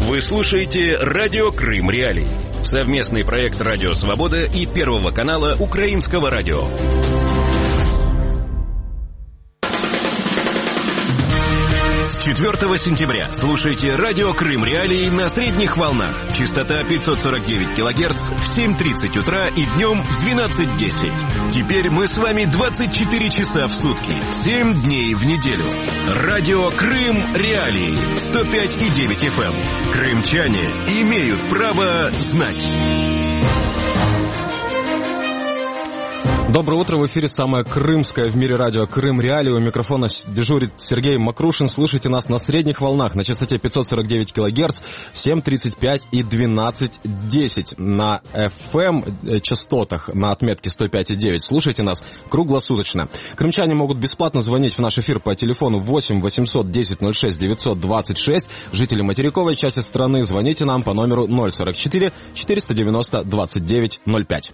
Вы слушаете «Радио Крым Реалии». Совместный проект «Радио Свобода» и Первого канала Украинского радио. С 4 сентября слушайте «Радио Крым Реалии» на средних волнах. Частота 549 кГц в 7:30 утра и днем в 12:10. Теперь мы с вами 24 часа в сутки, 7 дней в неделю. «Радио Крым Реалии» 105,9 FM. Крымчане имеют право знать. Доброе утро, в эфире самое крымское в мире радио «Крым Реалии». У микрофона дежурит Сергей Макрушин. Слушайте нас на средних волнах на частоте 549 кГц в 7:35 и 12:10 на FM частотах на отметке 105,9. Слушайте нас круглосуточно. Крымчане могут бесплатно звонить в наш эфир по телефону 8 800 10 06 926. Жители материковой части страны, звоните нам по номеру 044 490 29 05.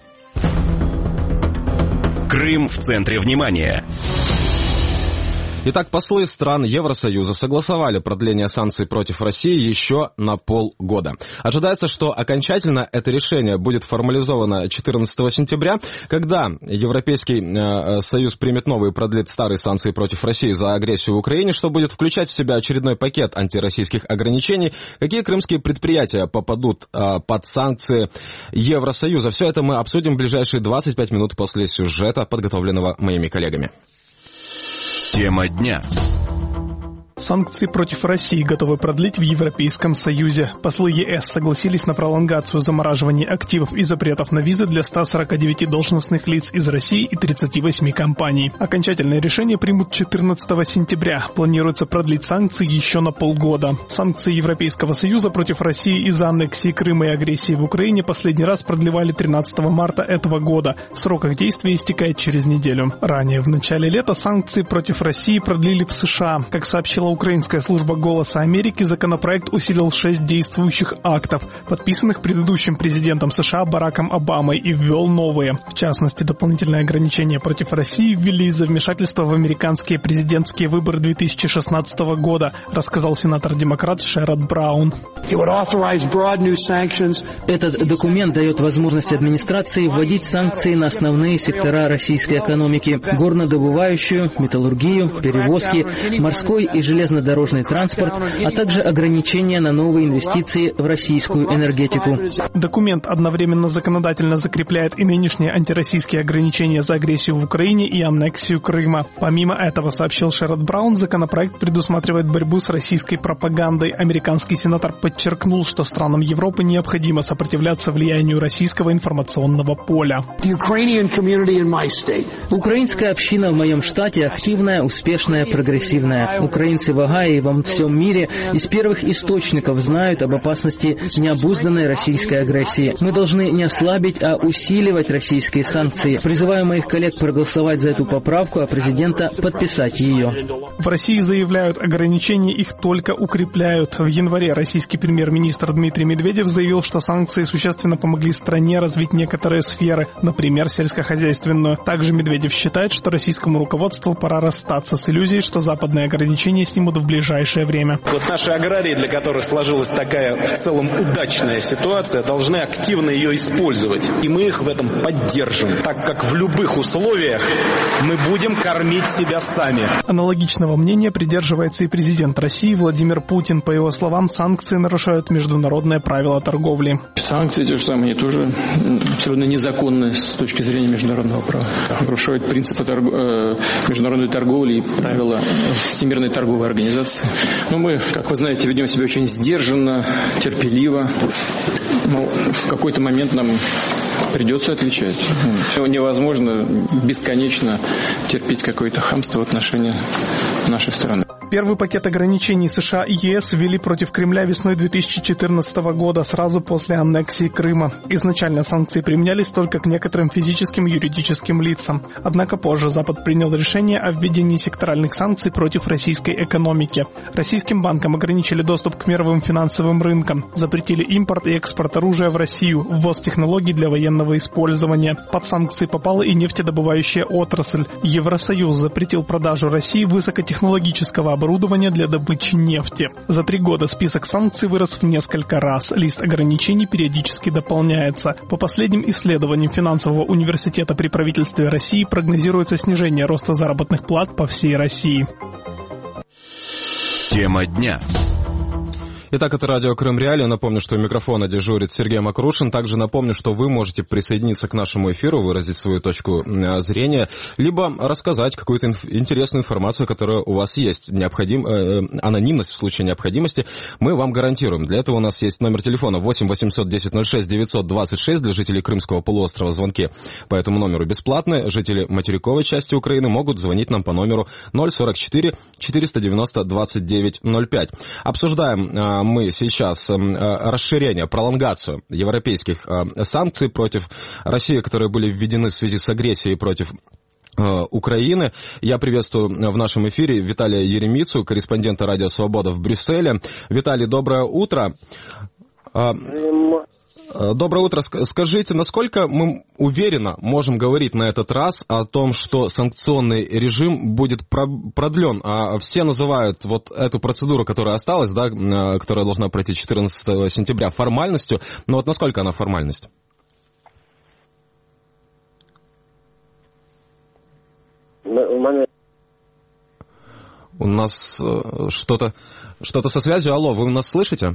Крым в центре внимания. Итак, послы стран Евросоюза согласовали продление санкций против России еще на полгода. Ожидается, что окончательно это решение будет формализовано 14 сентября, когда Европейский Союз примет новые и продлит старые санкции против России за агрессию в Украине, что будет включать в себя очередной пакет антироссийских ограничений. Какие крымские предприятия попадут под санкции Евросоюза? Все это мы обсудим в ближайшие 25 минут после сюжета, подготовленного моими коллегами. Тема дня. Санкции против России готовы продлить в Европейском Союзе. Послы ЕС согласились на пролонгацию замораживания активов и запретов на визы для 149 должностных лиц из России и 38 компаний. Окончательное решение примут 14 сентября. Планируется продлить санкции еще на полгода. Санкции Европейского Союза против России из-за аннексии Крыма и агрессии в Украине последний раз продлевали 13 марта этого года. Срок их действия истекает через неделю. Ранее, в начале лета, санкции против России продлили в США. Как сообщила украинская служба «Голоса Америки», законопроект усилил 6 действующих актов, подписанных предыдущим президентом США Бараком Обамой, и ввел новые. В частности, дополнительные ограничения против России ввели из-за вмешательства в американские президентские выборы 2016 года, рассказал сенатор-демократ Шеррод Браун. Этот документ дает возможность администрации вводить санкции на основные сектора российской экономики: горнодобывающую, металлургию, перевозки, морской и железнодорожный транспорт, а также ограничения на новые инвестиции в российскую энергетику. Документ одновременно законодательно закрепляет и нынешние антироссийские ограничения за агрессию в Украине и аннексию Крыма. Помимо этого, сообщил Шеррод Браун, законопроект предусматривает борьбу с российской пропагандой. Американский сенатор подчеркнул, что странам Европы необходимо сопротивляться влиянию российского информационного поля. Украинская община в моем штате активная, успешная, прогрессивная. Украинцы в Огайо и во всем мире из первых источников знают об опасности необузданной российской агрессии. Мы должны не ослабить, а усиливать российские санкции. Призываю моих коллег проголосовать за эту поправку, а президента подписать ее. В России заявляют, ограничения их только укрепляют. В январе российский премьер-министр Дмитрий Медведев заявил, что санкции существенно помогли стране развить некоторые сферы, например, сельскохозяйственную. Также Медведев считает, что российскому руководству пора расстаться с иллюзией, что западные ограничения снимут в ближайшее время. Вот наши аграрии, для которых сложилась такая в целом удачная ситуация, должны активно ее использовать. И мы их в этом поддержим, так как в любых условиях мы будем кормить себя сами. Аналогичного мнения придерживается и президент России Владимир Путин. По его словам, санкции нарушают международные правила торговли. Санкции, те же самые, они тоже абсолютно незаконны с точки зрения международного права. Нарушают принципы международной торговли и правила Всемирной торговой организации. Но мы, как вы знаете, ведем себя очень сдержанно, терпеливо. Но в какой-то момент нам придется отвечать. Невозможно бесконечно терпеть какое-то хамство в отношении нашей страны. Первый пакет ограничений США и ЕС ввели против Кремля весной 2014 года, сразу после аннексии Крыма. Изначально санкции применялись только к некоторым физическим и юридическим лицам. Однако позже Запад принял решение о введении секторальных санкций против российской экономики. Российским банкам ограничили доступ к мировым финансовым рынкам, запретили импорт и экспорт оружия в Россию, ввоз технологий для военного использования. Под санкции попала и нефтедобывающая отрасль. Евросоюз запретил продажу России высокотехнологического оборудования оборудование для добычи нефти. За 3 года список санкций вырос в несколько раз. Лист ограничений периодически дополняется. По последним исследованиям финансового университета при правительстве России прогнозируется снижение роста заработных плат по всей России. Тема дня. Итак, это радио Крым Реалии. Напомню, что у микрофона дежурит Сергей Макрушин. Также напомню, что вы можете присоединиться к нашему эфиру, выразить свою точку зрения, либо рассказать какую-то интересную информацию, которая у вас есть. Анонимность в случае необходимости мы вам гарантируем. Для этого у нас есть номер телефона 8 800 10 06 926 для жителей Крымского полуострова. Звонки по этому номеру бесплатные. Жители материковой части Украины могут звонить нам по номеру 044 490 29 05. Обсуждаем мы сейчас расширение, пролонгацию европейских санкций против России, которые были введены в связи с агрессией против Украины. Я приветствую в нашем эфире Виталия Еремицу, корреспондента «Радио Свобода» в Брюсселе. Виталий, доброе утро. Доброе утро. Скажите, насколько мы уверенно можем говорить на этот раз о том, что санкционный режим будет продлен? Все называют вот эту процедуру, которая осталась, да, которая должна пройти 14 сентября, формальностью. Но вот насколько она формальность? У нас что-то со связью. Алло, вы нас слышите?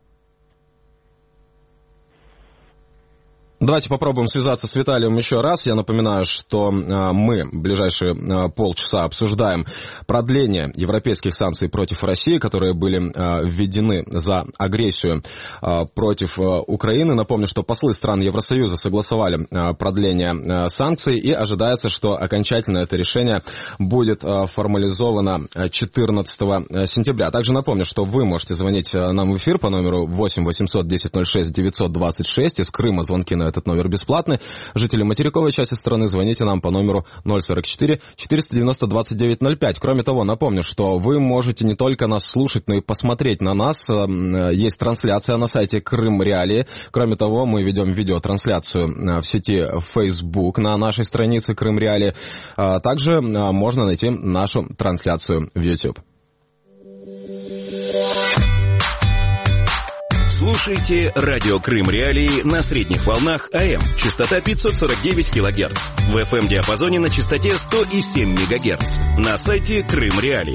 Давайте попробуем связаться с Виталием еще раз. Я напоминаю, что мы в ближайшие полчаса обсуждаем продление европейских санкций против России, которые были введены за агрессию против Украины. Напомню, что послы стран Евросоюза согласовали продление санкций, и ожидается, что окончательно это решение будет формализовано 14 сентября. Также напомню, что вы можете звонить нам в эфир по номеру 8 800 10 06 926. Из Крыма звонки на этот номер бесплатный. Жители материковой части страны, звоните нам по номеру 044 490 29 05. Кроме того, напомню, что вы можете не только нас слушать, но и посмотреть на нас. Есть трансляция на сайте Крым Реалии. Кроме того, мы ведем видеотрансляцию в сети Facebook на нашей странице Крым Реалии. Также можно найти нашу трансляцию в YouTube. Слушайте радио Крым Реалии на средних волнах АМ. Частота 549 кГц. В FM-диапазоне на частоте 100,7 МГц. На сайте Крым Реалии.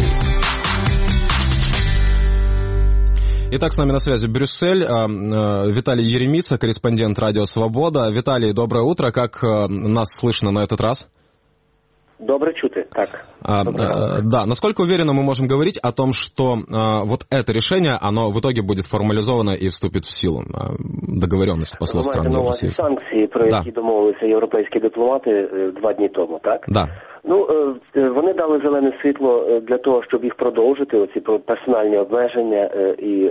Итак, с нами на связи Брюссель. Виталий Еремица, корреспондент «Радио Свобода». Виталий, доброе утро. Как нас слышно на этот раз? Добре чути, так. Да, насколько уверенно мы можем говорить о том, что вот это решение, оно в итоге будет формализовано и вступит в силу, договоренность послов стран Евросоюза? Санкції, про які домовилися європейські дипломати 2 дні тому, так? Да. Ну, вони дали зелене світло для того, щоб їх продовжити, оці персональні обмеження і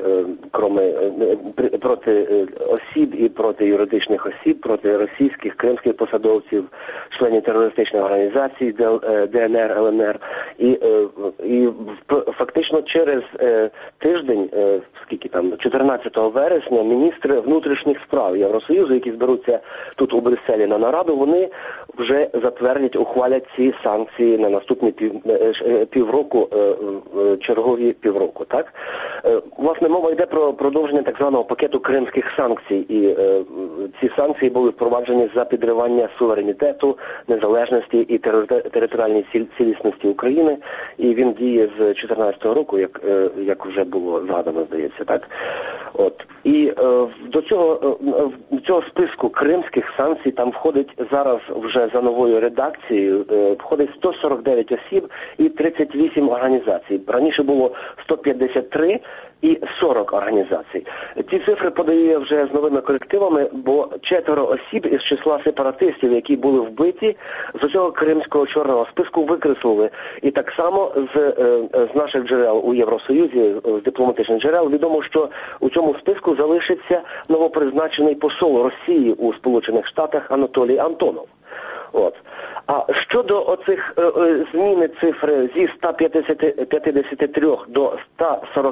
проти осіб і проти юридичних осіб, проти російських, кримських посадовців, членів терористичних організацій ДНР, ЛНР. І фактично через тиждень, 14 вересня, міністри внутрішніх справ Євросоюзу, які зберуться тут у Брюсселі на нараду, вони вже затвердять, ухвалять ці санкції на наступні півроку, чергові півроку, так? Власне, мова йде про продовження так званого пакету кримських санкцій, і ці санкції були впроваджені за підривання суверенітету, незалежності і територіальної цілісності України, і він діє з 2014 року, як вже було згадано, здається, так? От. І до цього списку кримських санкцій там входить зараз вже за новою редакцією, входить 149 осіб і 38 організацій. Раніше було 153 і 40 організацій. Ці цифри подаю я вже з новими корективами, бо 4 осіб із числа сепаратистів, які були вбиті, з цього кримського чорного списку викреслили. І так само з наших джерел у Євросоюзі, з дипломатичних джерел, відомо, що у цьому списку залишиться новопризначений посол Росії у Сполучених Штатах Анатолій Антонов. От. А щодо оцих зміни цифри зі 153 до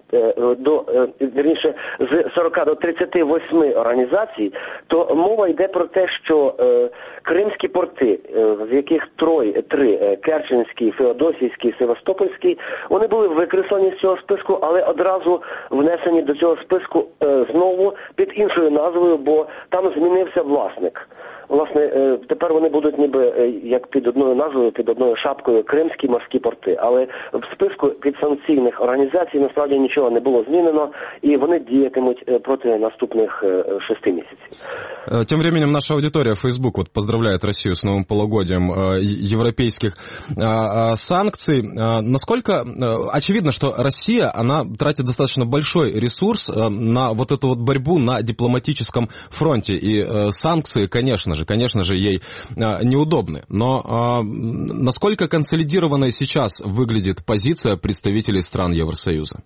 з 40 до 38 організацій, то мова йде про те, що кримські порти, з яких три Керченський, Феодосійський, Севастопольський, вони були викреслені з цього списку, але одразу внесені до цього списку знову під іншою назвою, бо там змінився власник. Власне, тепер вони будуть ніби як під одною назвою, під одною шапкою Кримські морські порти. Але в списку підсанкційних організацій насправді нічого не було змінено, и вони діятимуть проти наступних 6 месяцев. Тем временем наша аудитория Facebook вот поздравляет Россию с новым полугодием европейских санкций. Насколько очевидно, что Россия, она тратит достаточно большой ресурс на вот эту вот борьбу на дипломатическом фронте. И санкции, конечно же, ей неудобны. Но насколько консолидированной сейчас выглядит позиция представителей стран Евросоюза?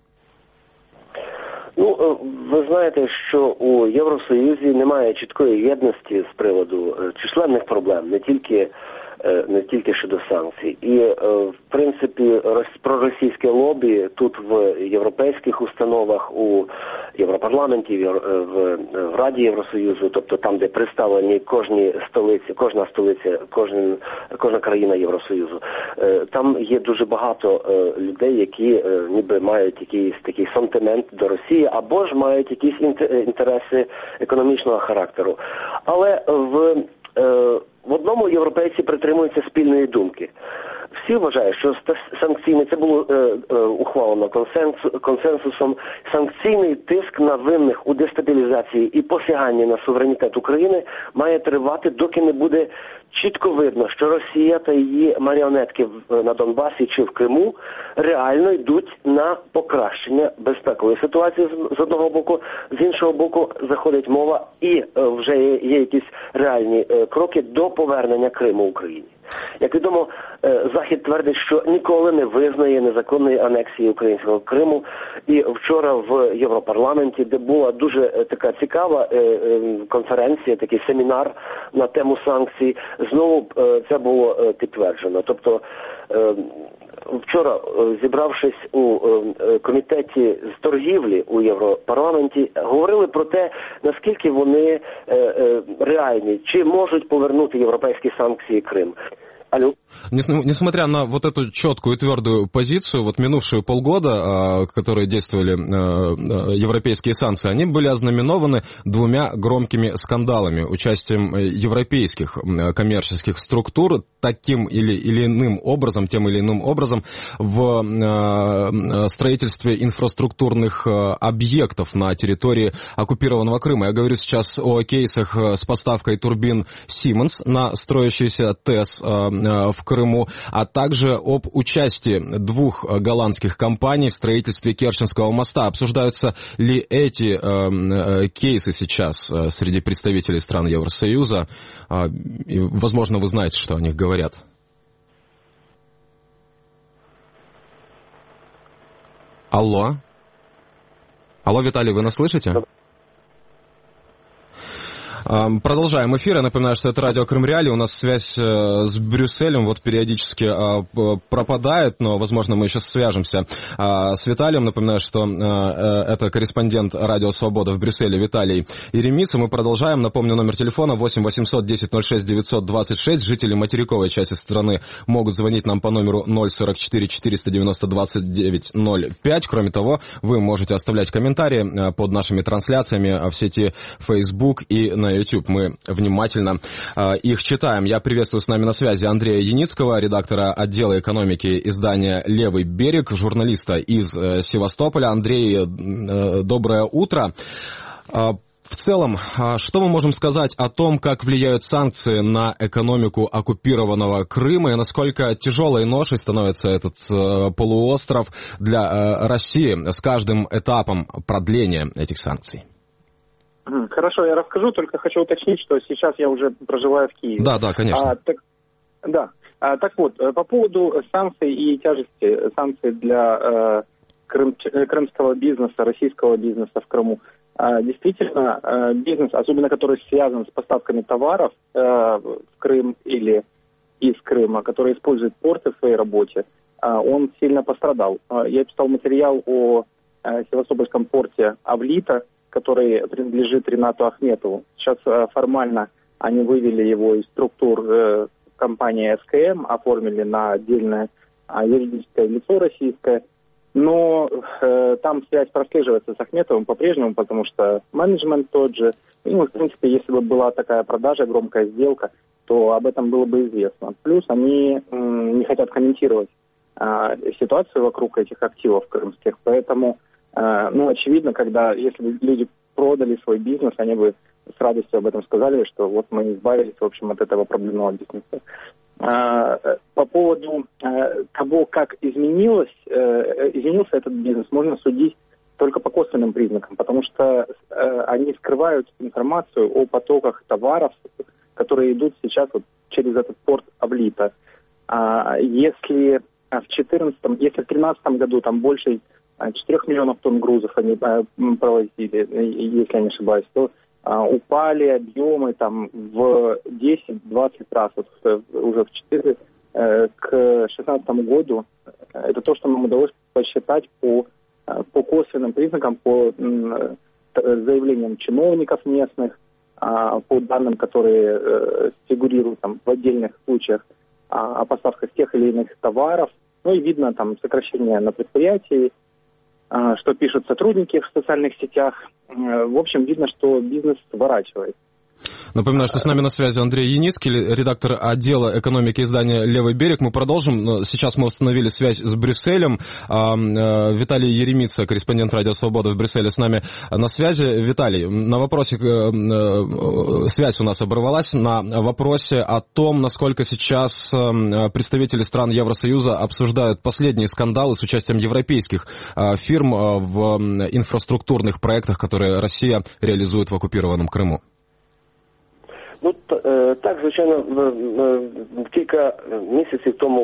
Ви знаєте, що у Євросоюзі немає чіткої єдності з приводу численних проблем, не тільки щодо санкцій. І, в принципі, проросійське лобі тут в європейських установах, у Європарламенті, в Раді Євросоюзу, тобто там, де представлені кожна столиця, кожна країна Євросоюзу, там є дуже багато людей, які ніби мають якийсь такий сантимент до Росії, або ж мають якісь інтереси економічного характеру. Але в одному європейці притримуються спільної думки. Всі вважають, що санкційний, це було ухвалено консенсусом, санкційний тиск на винних у дестабілізації і посяганні на суверенітет України має тривати, доки не буде чітко видно, що Росія та її маріонетки на Донбасі чи в Криму реально йдуть на покращення безпекової ситуації з одного боку, з іншого боку заходить мова і вже є якісь реальні кроки до повернення Криму Україні. Як відомо, Захід твердить, що ніколи не визнає незаконної анексії українського Криму. І вчора в Європарламенті, де була дуже така цікава конференція, такий семінар на тему санкцій, знову це було підтверджено. Тобто вчора, зібравшись у комітеті з торгівлі у Європарламенті, говорили про те, наскільки вони реальні, чи можуть повернути європейські санкції Крим. Алло. Несмотря на вот эту четкую и твердую позицию, вот минувшие полгода, которые действовали европейские санкции, они были ознаменованы двумя громкими скандалами, участием европейских коммерческих структур тем или иным образом в строительстве инфраструктурных объектов на территории оккупированного Крыма. Я говорю сейчас о кейсах с поставкой турбин Siemens на строящийся ТЭС в Крыму, а также об участии двух голландских компаний в строительстве Керченского моста. Обсуждаются ли эти кейсы сейчас среди представителей стран Евросоюза? И, возможно, вы знаете, что о них говорят. Алло, Виталий, вы нас слышите? Продолжаем эфир. Я напоминаю, что это радио Крым Реалии. У нас связь с Брюсселем вот периодически пропадает, но, возможно, мы сейчас свяжемся с Виталием. Напоминаю, что это корреспондент Радио Свобода в Брюсселе Виталий Еремица. Мы продолжаем. Напомню, номер телефона 8 800 10 06 926. Жители материковой части страны могут звонить нам по номеру 044 490 29 05. Кроме того, вы можете оставлять комментарии под нашими трансляциями в сети Facebook и на YouTube. Мы внимательно их читаем. Я приветствую с нами на связи Андрея Яницкого, редактора отдела экономики издания «Левый берег», журналиста из Севастополя. Андрей, доброе утро. В целом, что мы можем сказать о том, как влияют санкции на экономику оккупированного Крыма и насколько тяжелой ношей становится этот полуостров для России с каждым этапом продления этих санкций? Хорошо, я расскажу, только хочу уточнить, что сейчас я уже проживаю в Киеве. Да, конечно. Так вот, по поводу санкций и тяжести санкций для крымского бизнеса, российского бизнеса в Крыму. Действительно, бизнес, особенно который связан с поставками товаров в Крым или из Крыма, который использует порты в своей работе, он сильно пострадал. Я читал материал о Севастопольском порте Авлита, который принадлежит Ринату Ахметову. Сейчас формально они вывели его из структур компании СКМ, оформили на отдельное юридическое лицо российское. Но там связь прослеживается с Ахметовым по-прежнему, потому что менеджмент тот же. И, в принципе, если бы была такая продажа, громкая сделка, то об этом было бы известно. Плюс они не хотят комментировать ситуацию вокруг этих активов крымских. Поэтому, очевидно, если бы люди продали свой бизнес, они бы с радостью об этом сказали, что вот мы избавились, в общем, от этого проблемного бизнеса. По поводу того, как изменился этот бизнес, можно судить только по косвенным признакам, потому что они скрывают информацию о потоках товаров, которые идут сейчас вот через этот порт Авлита. Если в 2013 году там больше 4 миллионов тонн грузов они провозили, если я не ошибаюсь, то упали объемы там в 10-20 раз, уже в 4 к 2016 году. Это то, что нам удалось посчитать по косвенным признакам, по заявлениям чиновников местных, по данным, которые фигурируют там в отдельных случаях о поставках тех или иных товаров. Ну и видно там сокращение на предприятии, что пишут сотрудники в социальных сетях. В общем, видно, что бизнес сворачивает. Напоминаю, что с нами на связи Андрей Яницкий, редактор отдела экономики издания «Левый берег». Мы продолжим. Сейчас мы установили связь с Брюсселем. Виталий Еремица, корреспондент «Радио Свобода» в Брюсселе, с нами на связи. Виталий, на вопросе, связь у нас оборвалась, на вопросе о том, насколько сейчас представители стран Евросоюза обсуждают последние скандалы с участием европейских фирм в инфраструктурных проектах, которые Россия реализует в оккупированном Крыму. Так, звичайно, кілька місяців тому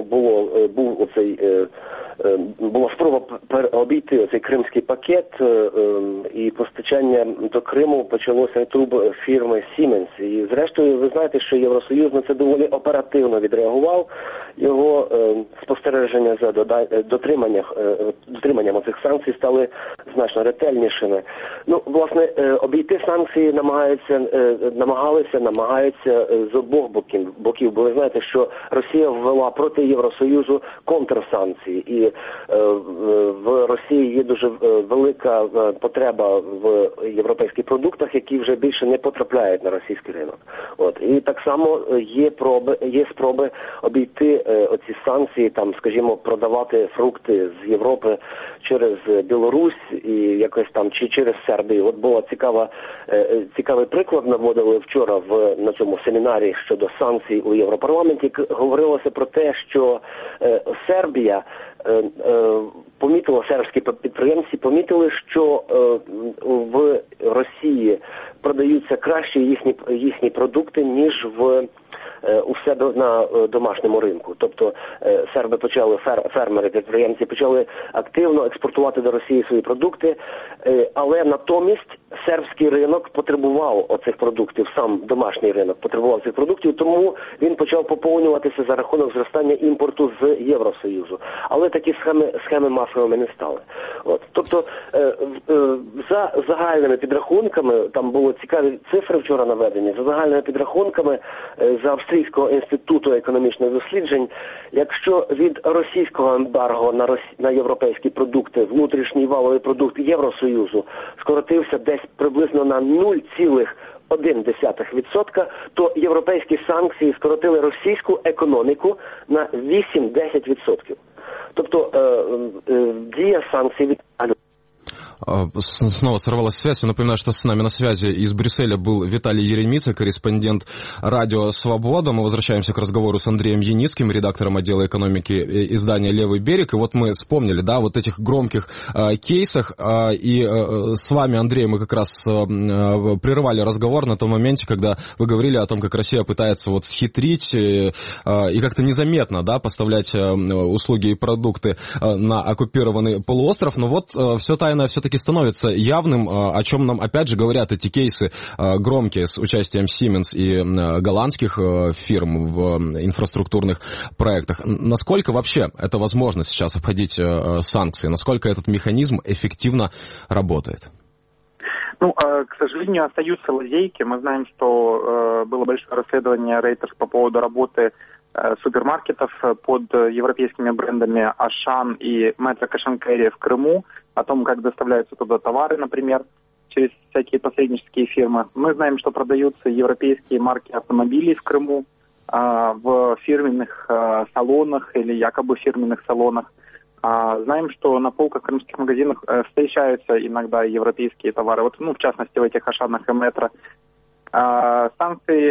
була спроба обійти цей кримський пакет, і постачання до Криму почалося від фірми Siemens. І зрештою, ви знаєте, що Євросоюз на це доволі оперативно відреагував. Його спостереження за дотриманням цих санкцій стали значно ретельнішими. Власне, обійти санкції намагаються з обох боків, бо ви знаєте, що Росія ввела проти Євросоюзу контрсанкції, і в Росії є дуже велика потреба в європейських продуктах, які вже більше не потрапляють на російський ринок. І так само є спроби обійти оці санкції, там, скажімо, продавати фрукти з Європи через Білорусь і якось там, чи через Сербію. Була цікавий приклад наводили вчора на цьому семінарі щодо санкцій у Європарламенті. Говорилося про те, що Сербія сербські підприємці помітили, що в Росії продаються краще їхні продукти, ніж у себе на домашньому ринку. Тобто фермери, підприємці почали активно експортувати до Росії свої продукти, але натомість сербський ринок потребував оцих продуктів, сам домашній ринок потребував цих продуктів, тому він почав поповнюватися за рахунок зростання імпорту з Євросоюзу. Але такі схеми масовими не стали. Тобто, за загальними підрахунками, там були цікаві цифри вчора наведені, за загальними підрахунками з Австрійського інституту економічних досліджень, якщо від російського ембарго на європейські продукти, внутрішній валовий продукт Євросоюзу скоротився десь приблизно на 0,1%, то європейські санкції скоротили російську економіку на 8-10%. Тобто дія санкцій від... Снова сорвалась связь. Я напоминаю, что с нами на связи из Брюсселя был Виталий Еремица, корреспондент «Радио Свобода». Мы возвращаемся к разговору с Андреем Яницким, редактором отдела экономики издания «Левый берег». И вот мы вспомнили, вот этих громких кейсах. И с вами, Андрей, мы как раз прервали разговор на том моменте, когда вы говорили о том, как Россия пытается схитрить и как-то незаметно, поставлять услуги и продукты на оккупированный полуостров. Но все тайное все-таки становится явным, о чем нам опять же говорят эти кейсы громкие с участием Siemens и голландских фирм в инфраструктурных проектах. Насколько вообще это возможно сейчас обходить санкции? Насколько этот механизм эффективно работает? К сожалению, остаются лазейки. Мы знаем, что было большое расследование Reuters по поводу работы супермаркетов под европейскими брендами Ашан и Metro Cash and Carry в Крыму, о том, как доставляются туда товары, например, через всякие посреднические фирмы. Мы знаем, что продаются европейские марки автомобилей в Крыму в фирменных салонах или якобы фирменных салонах. Знаем, что на полках крымских магазинов встречаются иногда европейские товары, в частности, в этих Ашанах и Метро. Санкции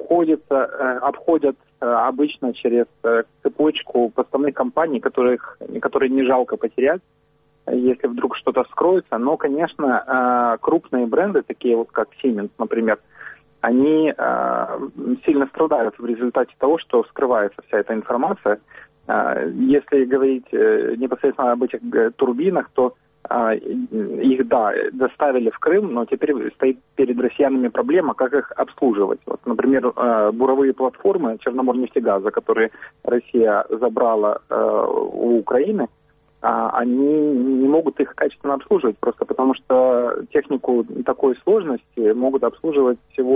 обходят обычно через цепочку поставных компаний, которые не жалко потерять, если вдруг что-то вскроется. Но, конечно, крупные бренды, такие как Siemens, например, они сильно страдают в результате того, что скрывается вся эта информация. Если говорить непосредственно об этих турбинах, то их, доставили в Крым, но теперь стоит перед россиянами проблема, как их обслуживать. Например, буровые платформы Черноморнефтегаза, которые Россия забрала у Украины, они не могут их качественно обслуживать, просто потому что технику такой сложности могут обслуживать всего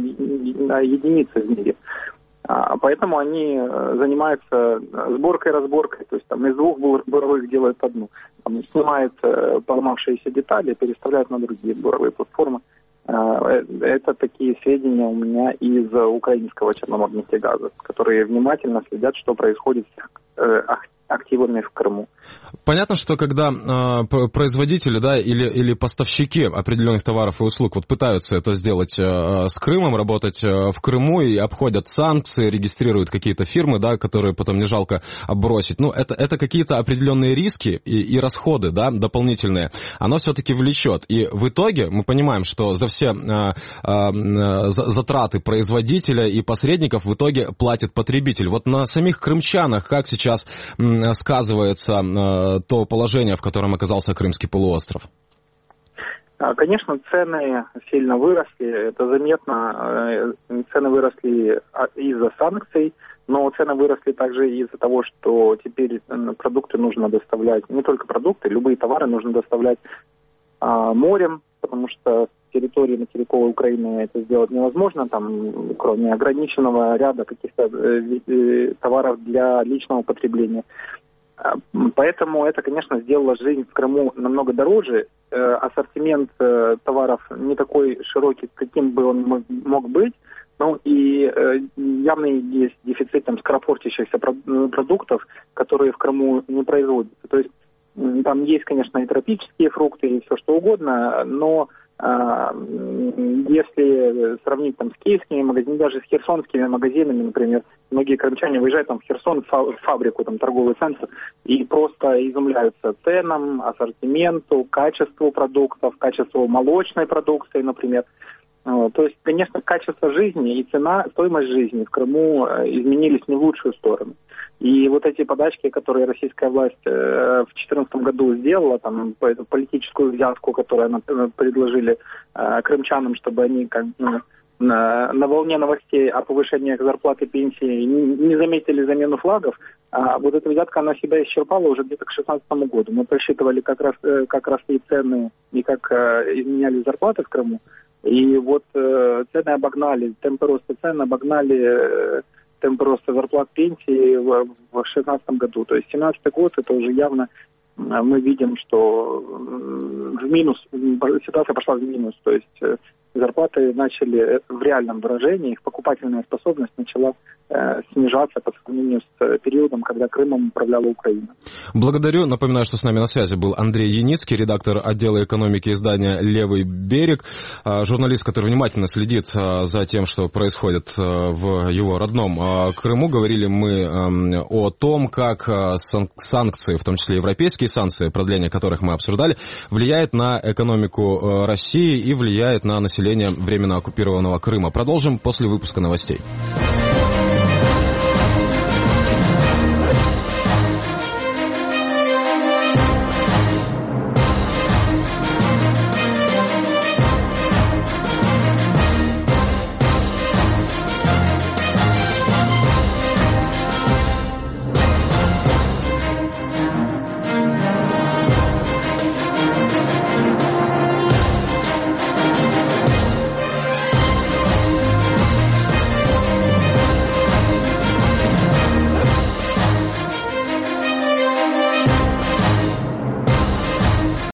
единицы в мире. Поэтому они занимаются сборкой-разборкой, то есть из двух буровых делают одну. Снимают поломавшиеся детали, переставляют на другие буровые платформы. Это такие сведения у меня из украинского Черноморнефтегаза, которые внимательно следят, что происходит с активами в Крыму. Понятно, что когда производители, или поставщики определенных товаров и услуг пытаются это сделать с Крымом, работать в Крыму и обходят санкции, регистрируют какие-то фирмы, которые потом не жалко бросить. Это какие-то определенные риски и расходы, дополнительные. Оно все-таки влечет. И в итоге мы понимаем, что за все затраты производителя и посредников в итоге платит потребитель. На самих крымчанах как сейчас сказывается то положение, в котором оказался Крымский полуостров? Конечно, цены сильно выросли, это заметно. Цены выросли из-за санкций, но цены выросли также из-за того, что теперь продукты нужно доставлять, не только продукты, любые товары нужно доставлять морем, потому что с территории материковой Украины это сделать невозможно, кроме ограниченного ряда каких-то товаров для личного потребления. Поэтому это, конечно, сделало жизнь в Крыму намного дороже. Ассортимент товаров не такой широкий, каким бы он мог быть. И явный есть дефицит скоропортящихся продуктов, которые в Крыму не производятся. То есть там есть, конечно, и тропические фрукты, и все что угодно, но если сравнить с киевскими магазинами, даже с херсонскими магазинами, например, многие крымчане выезжают в Херсон, в фабрику, торговый центр, и просто изумляются ценам, ассортименту, качеству продуктов, качеству молочной продукции, например. То есть, конечно, качество жизни и цена, стоимость жизни в Крыму изменились не в лучшую сторону. И эти подачки, которые российская власть в 2014 году сделала, политическую взятку, которую она предложили крымчанам, чтобы они на волне новостей о повышении зарплат и пенсии не заметили замену флагов, эта взятка, она себя исчерпала уже где-то к 2016 году. Мы просчитывали, как росли цены и как изменялись зарплаты в Крыму. И цены обогнали, темпы роста цен обогнали темпы роста зарплат пенсии в 2016 году. То есть 2017 год это уже явно мы видим, что в минус, ситуация пошла в минус. То есть зарплаты начали в реальном выражении, их покупательная способность начала снижаться по сравнению с периодом, когда Крымом управляла Украина. Благодарю. Напоминаю, что с нами на связи был Андрей Яницкий, редактор отдела экономики издания «Левый берег», журналист, который внимательно следит за тем, что происходит в его родном Крыму. Говорили мы о том, как санкции, в том числе европейские санкции, продление которых мы обсуждали, влияет на экономику России и влияет на население временно оккупированного Крыма. Продолжим после выпуска новостей.